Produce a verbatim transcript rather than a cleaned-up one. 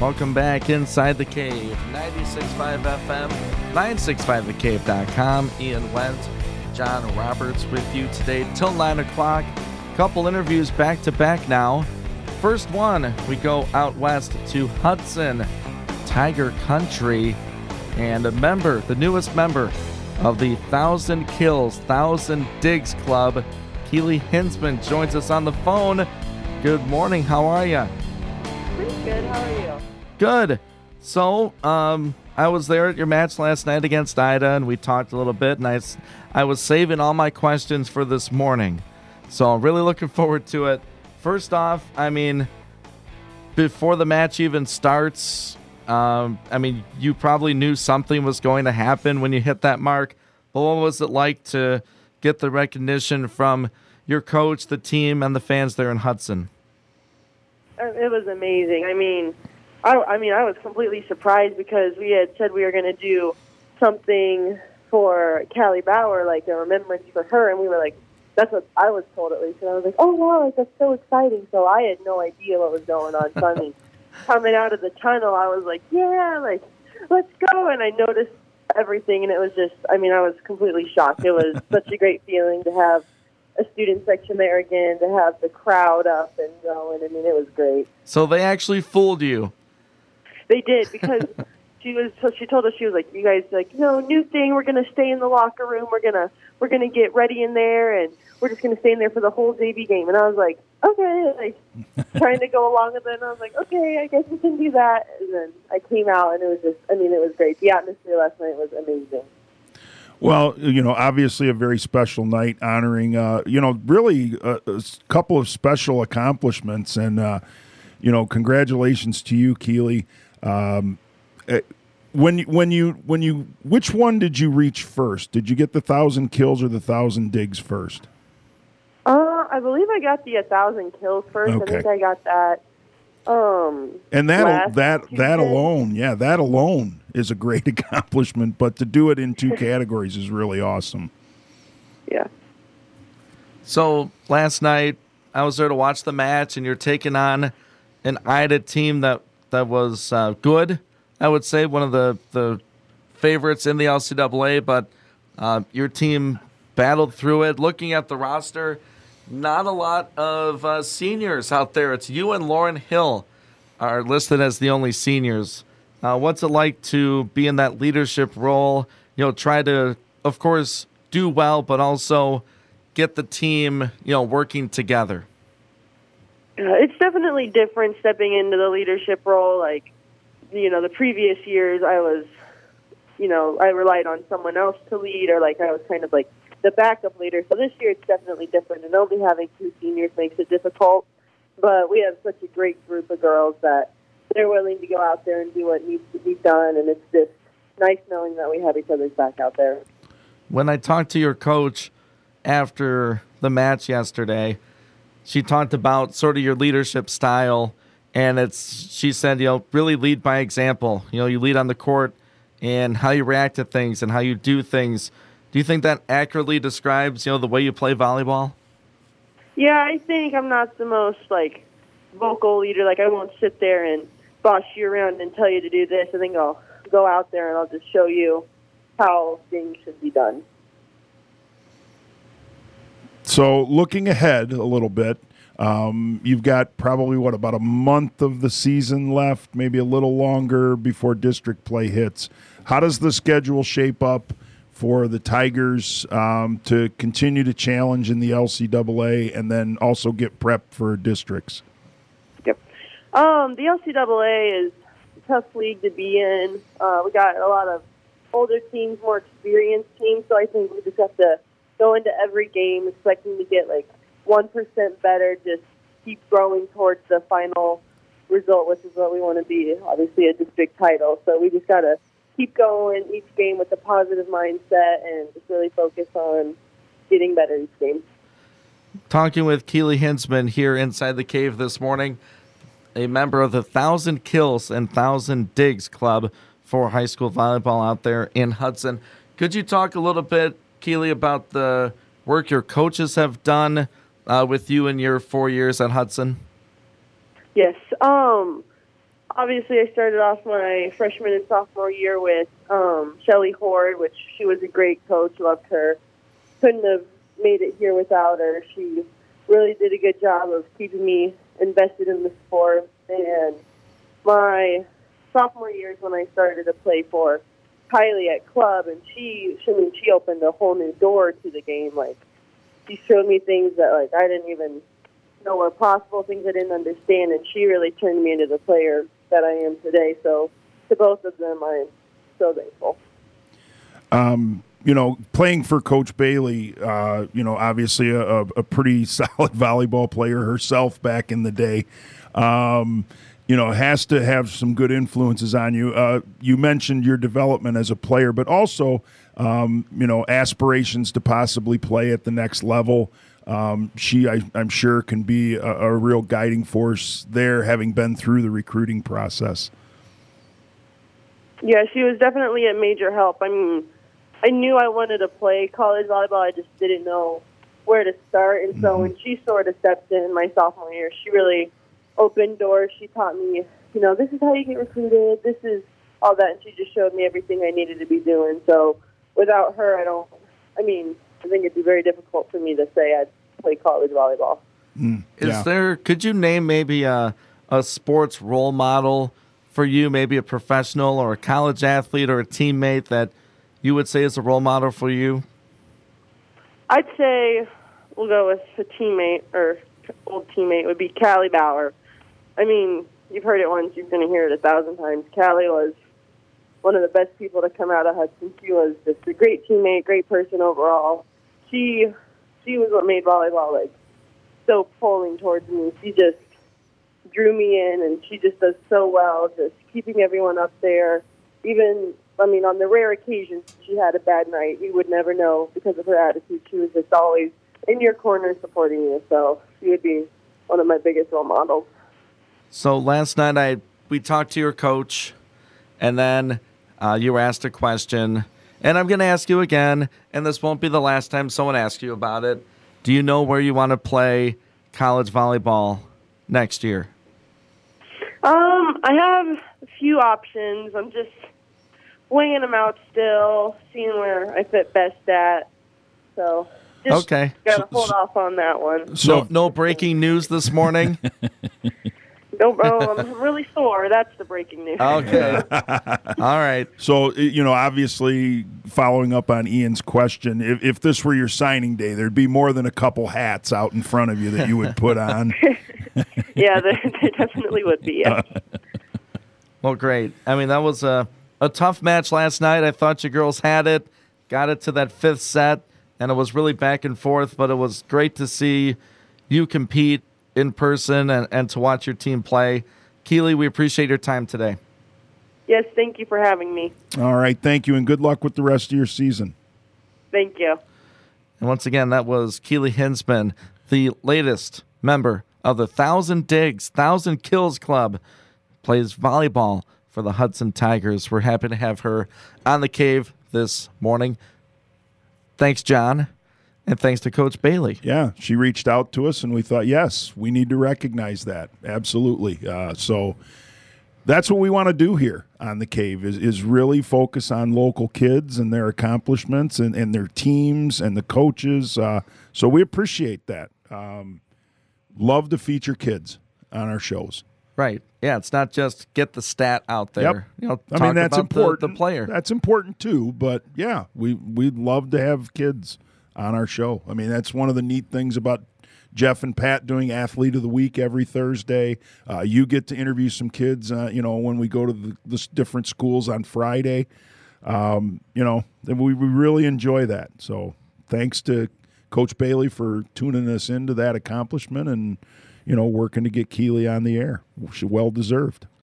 Welcome back inside the cave. ninety-six point five F M, nine sixty-five the cave dot com. Ian Wendt, John Roberts with you today till nine o'clock. Couple interviews back to back now. First one, we go out west to Hudson, Tiger Country, and a member, the newest member of the Thousand Kills, Thousand Digs Club, Keely Hinsman, joins us on the phone. Good morning. How are you? Pretty good. How are you? Good. So, um, I was there at your match last night against Ida, and we talked a little bit, and I, I was saving all my questions for this morning. So I'm really looking forward to it. First off, I mean, before the match even starts, um, I mean, you probably knew something was going to happen when you hit that mark. But what was it like to get the recognition from your coach, the team, and the fans there in Hudson? It was amazing. I mean, I, I mean, I was completely surprised because we had said we were going to do something for Callie Bauer, like a remembrance for her, and we were like, that's what I was told at least. And I was like, oh, wow, like, that's so exciting. So I had no idea what was going on. So, I mean, coming out of the tunnel, I was like, yeah, like, let's go. And I noticed everything, and it was just, I mean, I was completely shocked. It was such a great feeling to have a student section there again, to have the crowd up and going. I mean, it was great. So they actually fooled you. They did, because she was. So she told us, she was like, "You guys, like, you know, new thing. We're gonna stay in the locker room. We're gonna we're gonna get ready in there, and we're just gonna stay in there for the whole J V game." And I was like, "Okay," like trying to go along with it. And I was like, "Okay, I guess we can do that." And then I came out, and it was just. I mean, it was great. The atmosphere last night was amazing. Well, you know, obviously a very special night honoring, uh, you know, really a, a couple of special accomplishments. And, uh, you know, congratulations to you, Keely. Um, when, when you, when you, which one did you reach first? Did you get the thousand kills or the thousand digs first? Uh, I believe I got the a thousand kills first. Okay. I think I got that. Um, and that, last that, Tuesday. that alone, yeah, that alone is a great accomplishment, but to do it in two categories is really awesome. Yeah. So last night I was there to watch the match, and you're taking on an Ida team that, that was uh, good, I would say, one of the, the favorites in the L C double A, but uh, your team battled through it. Looking at the roster, not a lot of uh, seniors out there. It's you and Lauren Hill are listed as the only seniors. Uh, what's it like to be in that leadership role? You know, try to, of course, do well, but also get the team, you know, working together. Uh, it's definitely different stepping into the leadership role. Like, you know, the previous years I was, you know, I relied on someone else to lead, or like I was kind of like the backup leader. So this year it's definitely different, and only having two seniors makes it difficult. But we have such a great group of girls that they're willing to go out there and do what needs to be done, and it's just nice knowing that we have each other's back out there. When I talked to your coach after the match yesterday, she talked about sort of your leadership style, and it's she said, you know, really lead by example. You know, you lead on the court and how you react to things and how you do things. Do you think that accurately describes, you know, the way you play volleyball? Yeah, I think I'm not the most, like, vocal leader. Like, I won't sit there and boss you around and tell you to do this. I think I'll go out there and I'll just show you how things should be done. So looking ahead a little bit, um, you've got probably, what, about a month of the season left, maybe a little longer before district play hits. How does the schedule shape up for the Tigers um, to continue to challenge in the L C double A and then also get prepped for districts? Yep. Um, the L C double A is a tough league to be in. Uh, we got a lot of older teams, more experienced teams, so I think we just have to go into every game expecting to get like one percent better, just keep growing towards the final result, which is what we want to be, obviously a district title. So we just got to keep going each game with a positive mindset and just really focus on getting better each game. Talking with Keely Hinsman here inside the cave this morning, a member of the Thousand Kills and Thousand Digs Club for high school volleyball out there in Hudson. Could you talk a little bit, Keely, about the work your coaches have done uh, with you in your four years at Hudson? Yes. Um, obviously I started off my freshman and sophomore year with um, Shelly Horde, which she was a great coach. Loved her. Couldn't have made it here without her. She really did a good job of keeping me invested in the sport. And my sophomore year is when I started to play for Kylie at club, and she, I mean, she opened a whole new door to the game. Like, she showed me things that like I didn't even know were possible, things I didn't understand, and she really turned me into the player that I am today. So to both of them, I'm so thankful. Um, you know, playing for Coach Bailey, uh, you know, obviously a, a pretty solid volleyball player herself back in the day, um, you know, has to have some good influences on you. Uh, you mentioned your development as a player, but also, um, you know, aspirations to possibly play at the next level. Um, she, I, I'm sure, can be a, a real guiding force there, having been through the recruiting process. Yeah, she was definitely a major help. I mean, I knew I wanted to play college volleyball. I just didn't know where to start. And so mm-hmm. when she sort of stepped in my sophomore year, she really opened doors. She taught me, you know, this is how you get recruited. This is all that. And she just showed me everything I needed to be doing. So without her, I don't, I mean, I think it'd be very difficult for me to say I'd play college volleyball. Mm, yeah. Is there, could you name maybe a, a sports role model for you, maybe a professional or a college athlete or a teammate that you would say is a role model for you? I'd say we'll go with a teammate or old teammate would be Callie Bauer. I mean, you've heard it once, you're going to hear it a thousand times. Callie was one of the best people to come out of Hudson. She was just a great teammate, great person overall. She she was what made volleyball like so pulling towards me. She just drew me in, and she just does so well, just keeping everyone up there. Even, I mean, on the rare occasions she had a bad night, you would never know because of her attitude. She was just always in your corner supporting you. So she would be one of my biggest role models. So last night I we talked to your coach, and then uh, you were asked a question. And I'm going to ask you again, and this won't be the last time someone asks you about it. Do you know where you want to play college volleyball next year? Um, I have a few options. I'm just weighing them out still, seeing where I fit best at. So just okay. got to hold so, off on that one. So no, no breaking news this morning? No, bro, I'm really sore. That's the breaking news. Okay. All right. So, you know, obviously, following up on Ian's question, if, if this were your signing day, there'd be more than a couple hats out in front of you that you would put on. Yeah, there, there definitely would be, yeah. Well, great. I mean, that was a, a tough match last night. I thought you girls had it, got it to that fifth set, and it was really back and forth, but it was great to see you compete in person and, and to watch your team play. Keely, we appreciate your time today. Yes, thank you for having me. All right, thank you, and good luck with the rest of your season. Thank you. And once again, that was Keely Hinsman, the latest member of the Thousand Digs, Thousand Kills Club, plays volleyball for the Hudson Tigers. We're happy to have her on the Cave this morning. Thanks, John. And thanks to Coach Bailey. Yeah, she reached out to us, and we thought, yes, we need to recognize that. Absolutely. Uh, so that's what we want to do here on The Cave is, is really focus on local kids and their accomplishments and, and their teams and the coaches. Uh, so we appreciate that. Um, love to feature kids on our shows. Right. Yeah, it's not just get the stat out there. Yep. You know, I mean, that's important. The, the player. That's important, too. But, yeah, we, we'd love to have kids on our show. I mean, that's one of the neat things about Jeff and Pat doing Athlete of the Week every Thursday. Uh, you get to interview some kids, uh, you know, when we go to the, the different schools on Friday. Um, you know, we, we really enjoy that. So thanks to Coach Bailey for tuning us into that accomplishment and, you know, working to get Keely on the air. Well deserved.